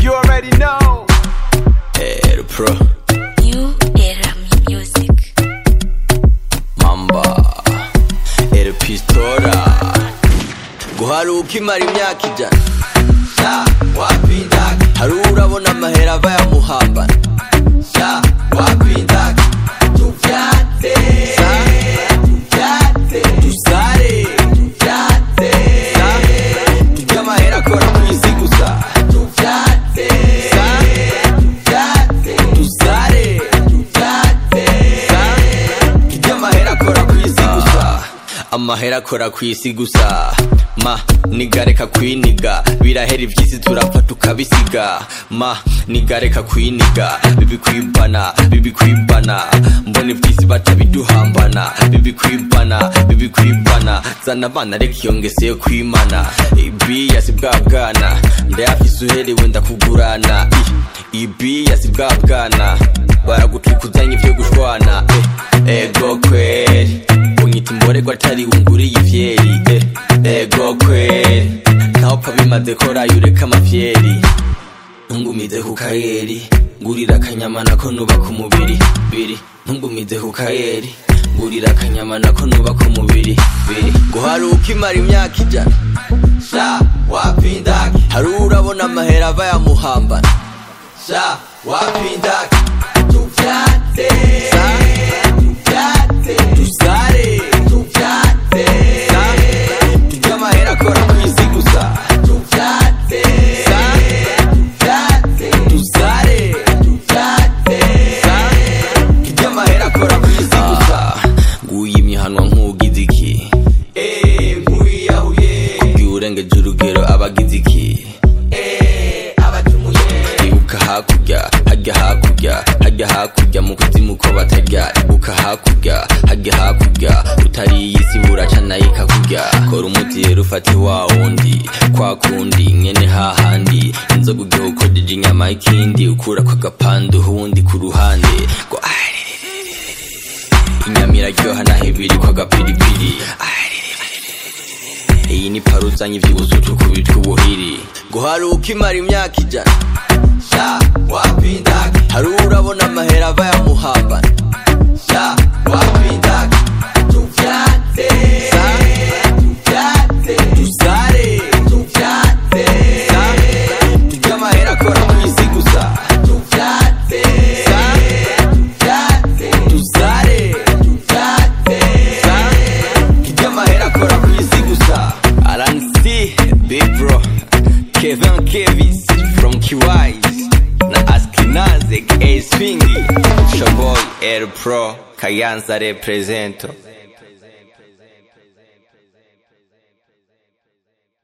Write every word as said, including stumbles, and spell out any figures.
You already know. El Pro. New Era Music. Mamba. El Pistola. Guharuka imara imyaka ijana. Sha wapindaka. Hari urabona amahera ava yamuhambana. Sha wapindaka. Tuvyate. Sha tuvyate. Tusare. Tuvyate. Sha tujya amahera akora kw'isi gusa. Tuvyate. Sha tuvyate. Tusare. Tuvyate. Sha tujya amahera akora kw'isi gusa. Amahera akora kw'isi gusa. Ma nigareka kwiniga birahera ivyisi turapfa tukabisiga. Ma nigareka kwiniga bibi kwibana bibi kwibana mbone ivyisi batabiduhambana bibi kwibana bibi kwibana zana abana reka iyo ngese yo kwimana ibi yasi bwa bwana ndayafise uherewe ndakugurana ibi yasi bwa bwana baragutwikuzanya ivyo gushwana eh, ego kweri unyita imborerwa atari wunguriye ivyeri eh, ego kweri naho kabimaze korayo ureka amafyeri ntungumize ku kayeri ngurira akanyama nako nubaka umubiri biri ntungumize ku kayeri ngurira akanyama nako nubaka umubiri biri guharuka imara imyaka ijana. Sha wapindaka. Hari urabona amahera ava yamuhambana. Sha wapindaka. Tuvyate. Sha tuvyate. Tusare. Tuvyate. Sha tujya amahera akora kw'isi gusa. Tuvyate. Sha tuvyate. Tusare. Tuvyate. Sha tujya amahera akora kw'isi gusa. Nguye imihanwa nk'ugize iki. Eh nguyiyahuye. Kubwira urengeje urugero abagize iki. Eh abacumuye. Ibuka hakurya hajya hakurya hajya hakurya mu kuzimu ko batajya. Ibuka hakurya hajya hakurya utari isi buraca nayo ikakurya. Kora umuti rero ufate wa wundi kwa kundi nyene hahandi inzoga ugiye ukojeje inyama y'ikindi ukura kwa gapanda uhundi ku ruhande ngo inyama iraryoha naho ibiri kwa gapiripiri. Iyi ni paruzanye ivy'ubusutu kubitwa ubuhiri. Guharuka imara imyaka ijana. Sha wapindaka. Hari urabona amahera ava yamuhambana. Sha wapindaka. Tuvyate. Sha tuvyate. Tusare. Tuvyate. Sha tujya amahera akora kw'isi gusa. Tuvyate. Sha tuvyate. Tusare. Tuvyate. Sha tujya amahera akora kw'isi gusa. Aransi, Big Bro, Kevin Kevis from Kiwise, na Askinaze, A Swingy, Shaboy, El Pro, Kayanza represento.